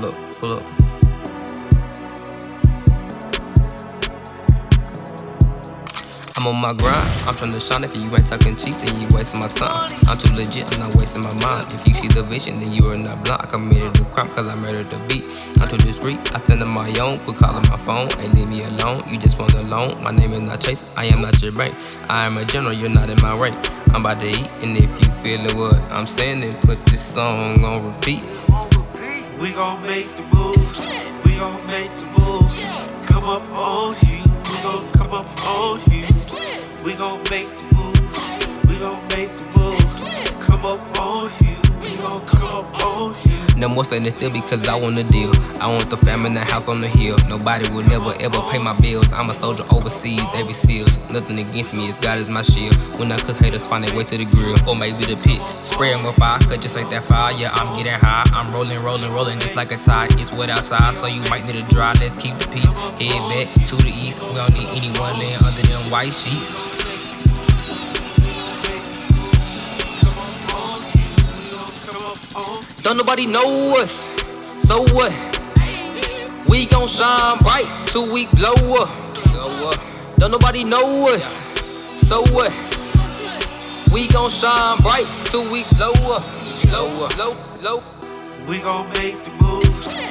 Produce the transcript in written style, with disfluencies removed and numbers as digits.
pull up, pull up. I'm on my grind, I'm tryna shine. If you ain't talking cheats, then you wasting my time. I'm too legit, I'm not wasting my mind. If you see the vision, then you are not blind. I committed a crime cause I murdered the beat. I'm too discreet, I stand on my own. Quit calling my phone, ain't leave me alone. You just want a loan, my name is not Chase, I am not your bank. I am a general, you're not in my rank. I'm about to eat, and if you feelin' what I'm saying, then put this song on repeat. We gon' make the moves, we gon' make the moves. Come up on you, we gon' come up on you. We gon' make the moves, we gon' make the moves. Come up on you, we gon' come up on you. No more standing still because I want a deal. I want the fam in the house on the hill. Nobody will never ever pay my bills. I'm a soldier overseas, Navy SEALs. Nothing against me, as God is my shield. When I cook, haters find their way to the grill, or maybe the pit. Spray 'em with fire, cut just like that fire. Yeah, I'm getting high. I'm rolling just like a tide. It's wet outside, so you might need a dry. Let's keep the peace. Head back to the east. We don't need anyone laying under them white sheets. Don't nobody know us, so what? We gon' shine bright till we glow up. Don't nobody know us, so what? We gon' shine bright till we glow up. We gon' make the moves,